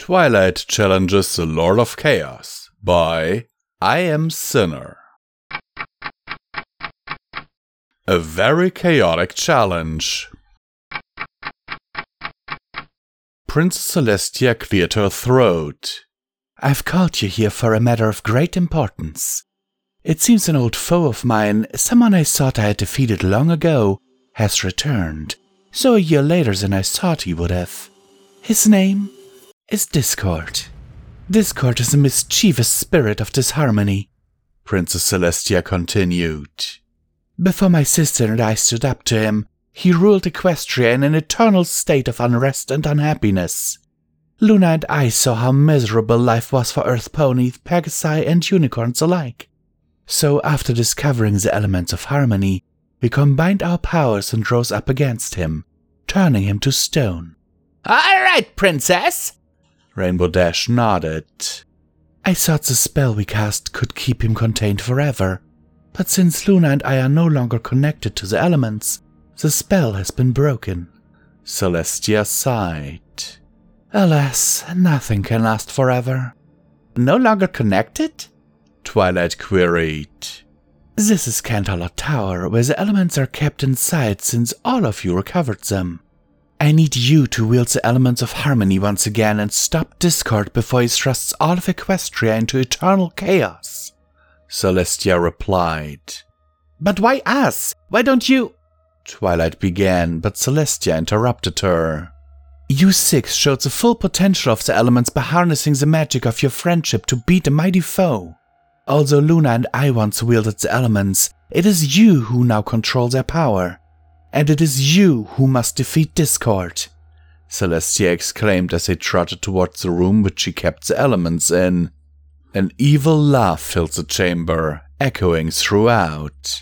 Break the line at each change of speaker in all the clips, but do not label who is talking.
Twilight challenges the Lord of Chaos by I Am Sinner. A very chaotic challenge. Princess Celestia cleared her throat.
I've called you here for a matter of great importance. It seems an old foe of mine, someone I thought I had defeated long ago, has returned, so a year later than I thought he would have. His name is Discord. Discord is a mischievous spirit of disharmony,
Princess Celestia continued.
Before my sister and I stood up to him, he ruled Equestria in an eternal state of unrest and unhappiness. Luna and I saw how miserable life was for Earth ponies, Pegasi, and unicorns alike. So after discovering the elements of harmony, we combined our powers and rose up against him, turning him to stone.
"All right, Princess!"
Rainbow Dash nodded.
I thought the spell we cast could keep him contained forever, but since Luna and I are no longer connected to the elements, the spell has been broken.
Celestia sighed.
Alas, nothing can last forever.
No longer connected?
Twilight queried.
This is Canterlot Tower, where the elements are kept inside since all of you recovered them. I need you to wield the elements of harmony once again and stop Discord before he thrusts all of Equestria into eternal chaos.
Celestia replied.
But why us? Why don't you...
Twilight began, but Celestia interrupted her.
You six showed the full potential of the elements by harnessing the magic of your friendship to beat a mighty foe. Although Luna and I once wielded the elements, it is you who now control their power. And it is you who must defeat Discord,
Celestia exclaimed as they trotted towards the room which she kept the elements in. An evil laugh filled the chamber, echoing throughout.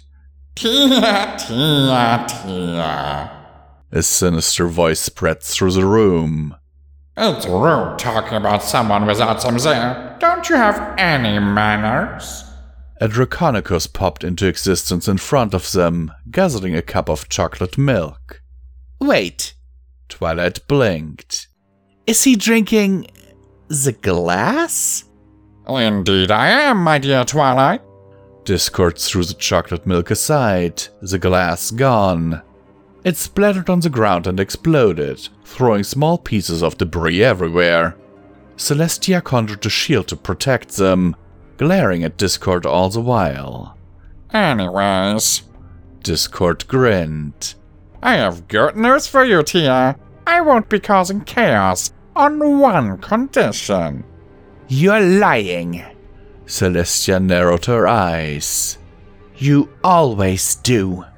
Tia, tia, tia.
A sinister voice spread through the room.
It's rude talking about someone without them there. Don't you have any manners?
A Draconicus popped into existence in front of them, guzzling a cup of chocolate milk.
Wait.
Twilight blinked.
Is he drinking... the glass?
Indeed I am, my dear Twilight.
Discord threw the chocolate milk aside, the glass gone. It splattered on the ground and exploded, throwing small pieces of debris everywhere. Celestia conjured a shield to protect them, glaring at Discord all the while.
Anyways,
Discord grinned.
I have good news for you, Tia. I won't be causing chaos on one condition.
You're lying.
Celestia narrowed her eyes.
You always do.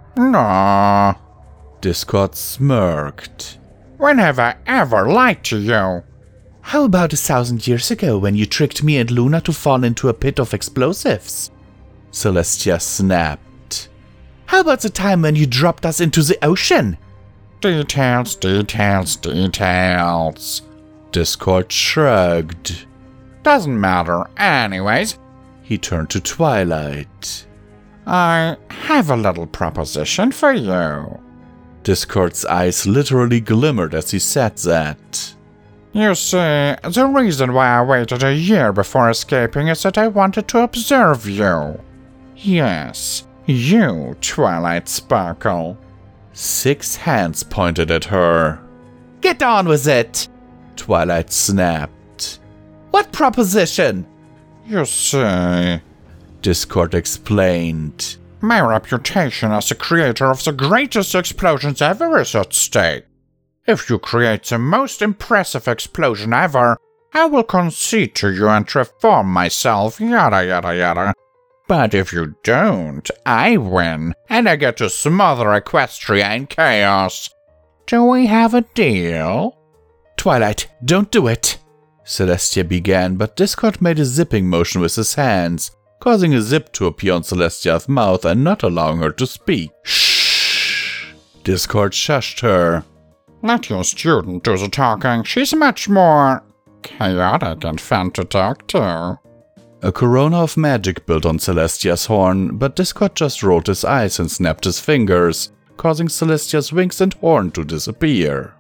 No.
Discord smirked.
When have I ever lied to you?
How about 1,000 years ago when you tricked me and Luna to fall into a pit of explosives?
Celestia snapped.
How about the time when you dropped us into the ocean?
Details, details, details.
Discord shrugged.
Doesn't matter anyways.
He turned to Twilight.
I have a little proposition for you.
Discord's eyes literally glimmered as he said that.
You see, the reason why I waited a year before escaping is that I wanted to observe you. Yes, you, Twilight Sparkle.
6 hands pointed at her.
Get on with it!
Twilight snapped.
What proposition?
You see,
Discord explained.
My reputation as the creator of the greatest explosions ever is at stake. If you create the most impressive explosion ever, I will concede to you and reform myself, yada yada yada. But if you don't, I win, and I get to smother Equestria in chaos. Do we have a deal?
Twilight, don't do it!
Celestia began, but Discord made a zipping motion with his hands, causing a zip to appear on Celestia's mouth and not allowing her to speak. Shh! Discord shushed her.
Let your student do the talking. She's much more chaotic and fun to talk to.
A corona of magic built on Celestia's horn, but Discord just rolled his eyes and snapped his fingers, causing Celestia's wings and horn to disappear.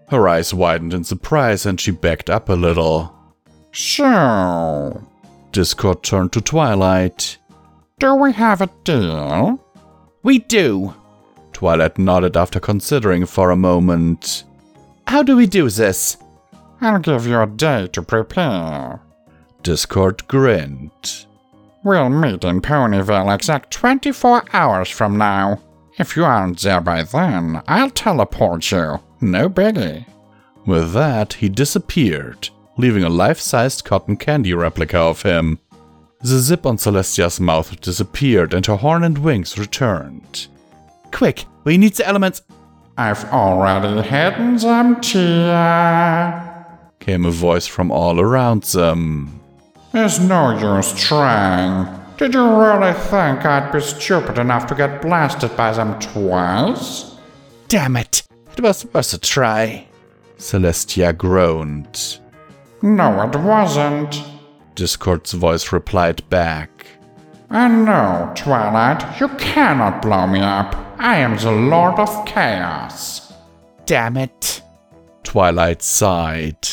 Her eyes widened in surprise and she backed up a little.
So,
Discord turned to Twilight.
do we have a deal?
We do.
Twilight nodded after considering for a moment.
How do we do this?
I'll give you a day to prepare.
Discord grinned.
We'll meet in Ponyville exact 24 hours from now. If you aren't there by then, I'll teleport you. No biggie.
With that, he disappeared, leaving a life-sized cotton candy replica of him. The zip on Celestia's mouth disappeared and her horn and wings returned.
Quick, we need the elements.
I've already hidden them, Tia.
Came a voice from all around them.
There's no use trying. Did you really think I'd be stupid enough to get blasted by them twice?
Damn it. It was worth a try.
Celestia groaned.
No, it wasn't.
Discord's voice replied back.
And no, Twilight, you cannot blow me up. I am the Lord of Chaos.
Damn it.
Twilight sighed.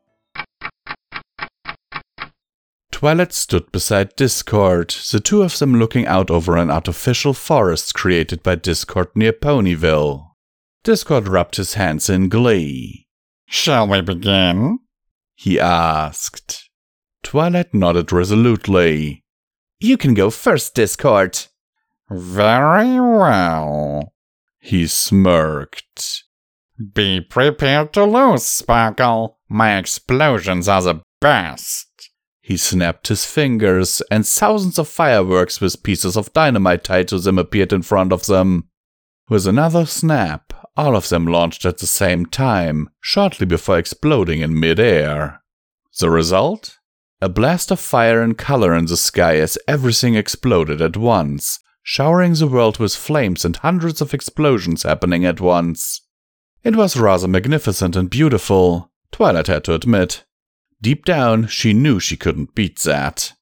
Twilight stood beside Discord, the two of them looking out over an artificial forest created by Discord near Ponyville. Discord rubbed his hands in glee.
Shall we begin?
He asked. Twilight nodded resolutely.
You can go first, Discord.
Very well.
He smirked.
Be prepared to lose, Sparkle. My explosions are the best.
He snapped his fingers, and thousands of fireworks with pieces of dynamite tied to them appeared in front of them. With another snap, all of them launched at the same time, shortly before exploding in mid-air. The result? A blast of fire and color in the sky as everything exploded at once, showering the world with flames and hundreds of explosions happening at once. It was rather magnificent and beautiful, Twilight had to admit. Deep down, she knew she couldn't beat that.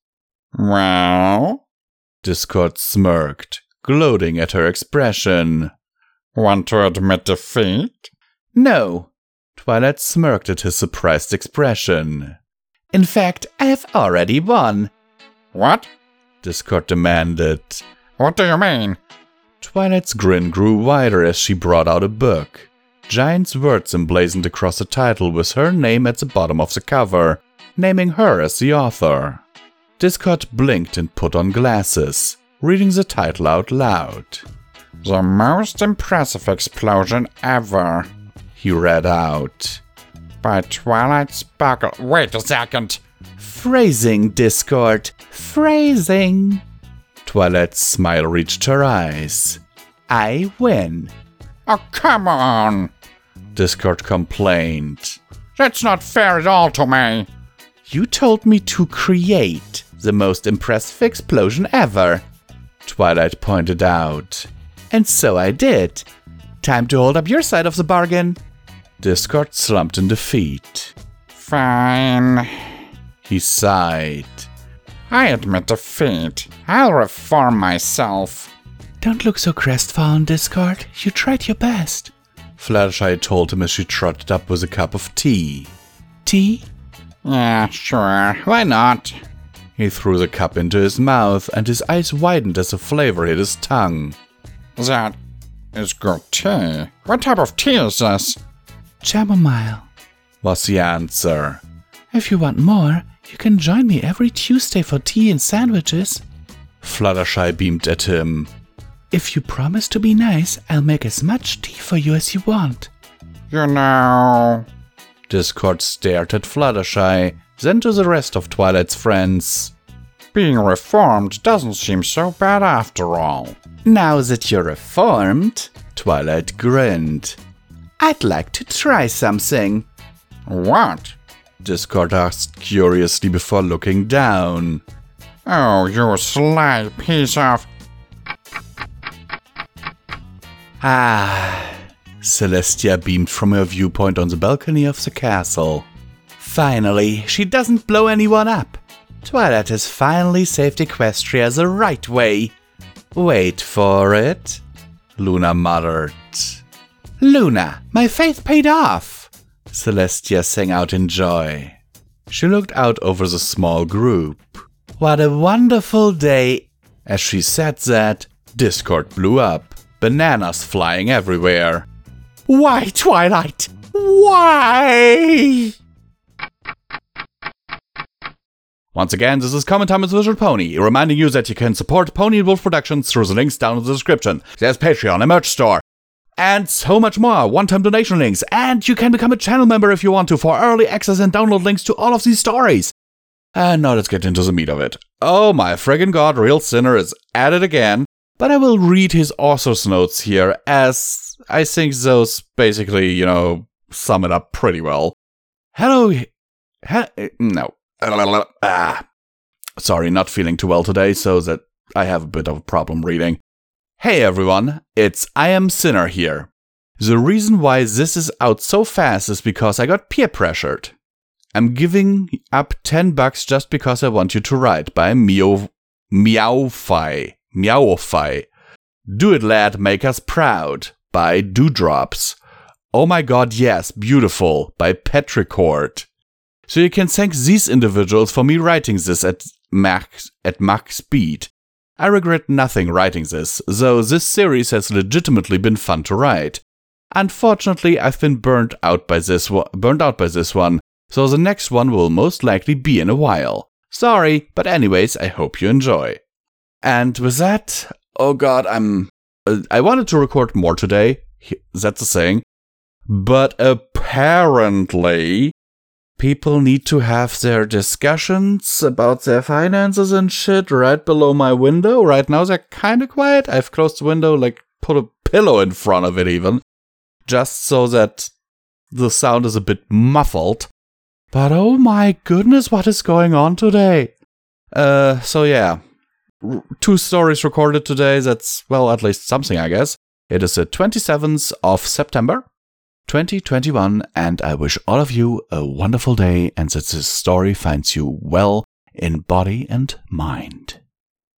Well?
Discord smirked, gloating at her expression.
Want to admit defeat?
No.
Twilight smirked at his surprised expression.
In fact, I have already won.
What?
Discord demanded.
What do you mean?
Twilight's grin grew wider as she brought out a book. Giant words emblazoned across the title with her name at the bottom of the cover, naming her as the author. Discord blinked and put on glasses, reading the title out loud.
The most impressive explosion ever,
he read out.
By Twilight Sparkle. Wait a second.
Phrasing, Discord. Phrasing.
Twilight's smile reached her eyes.
I win.
Oh, come on.
Discord complained.
That's not fair at all to me.
You told me to create the most impressive explosion ever,
Twilight pointed out.
And so I did. Time to hold up your side of the bargain.
Discord slumped in defeat.
Fine.
He sighed.
I admit defeat. I'll reform myself.
Don't look so crestfallen, Discord. You tried your best.
Fluttershy told him as she trotted up with a cup of tea.
Tea?
Yeah, sure. Why not?
He threw the cup into his mouth, and his eyes widened as the flavor hit his tongue.
That is good tea. What type of tea is this?
Chamomile,
was the answer.
If you want more, you can join me every Tuesday for tea and sandwiches.
Fluttershy beamed at him.
If you promise to be nice, I'll make as much tea for you as you want.
You know...
Discord stared at Fluttershy, then to the rest of Twilight's friends.
Being reformed doesn't seem so bad after all.
Now that you're reformed,
Twilight grinned.
I'd like to try something.
What?
Discord asked curiously before looking down.
Oh, you sly piece of...
Ah,
Celestia beamed from her viewpoint on the balcony of the castle.
Finally, she doesn't blow anyone up. Twilight has finally saved Equestria the right way.
Wait for it, Luna muttered.
Luna, my faith paid off.
Celestia sang out in joy. She looked out over the small group.
What a wonderful day.
As she said that, Discord blew up, bananas flying everywhere.
Why, Twilight? Why?
Once again, this is Comment Time with Wizard Pony, reminding you that you can support Pony and Wolf Productions through the links down in the description. There's Patreon, a merch store, and so much more, one-time donation links, and you can become a channel member if you want to for early access and download links to all of these stories. And now let's get into the meat of it. Oh my friggin' god, Real Sinner is at it again, but I will read his author's notes here, as I think those basically, sum it up pretty well. Sorry, not feeling too well today, so that I have a bit of a problem reading. Hey everyone, it's I Am Sinner here. The reason why this is out so fast is because I got peer pressured. I'm giving up $10 just because I want you to write by Meowfy. Do it lad, make us proud by Dewdrops. Oh my god, yes, beautiful by Petrichord. So you can thank these individuals for me writing this at max speed. I regret nothing writing this, though this series has legitimately been fun to write. Unfortunately, I've been burnt out by this one, so the next one will most likely be in a while. Sorry, but anyways, I hope you enjoy. And with that, oh god, I wanted to record more today, that's the saying, but apparently people need to have their discussions about their finances and shit right below my window. Right now they're kind of quiet. I've closed the window, put a pillow in front of it even, just so that the sound is a bit muffled. But oh my goodness, what is going on today? So yeah, 2 stories recorded today. That's, well, at least something, I guess. It is the 27th of September. 2021, and I wish all of you a wonderful day and that this story finds you well in body and mind.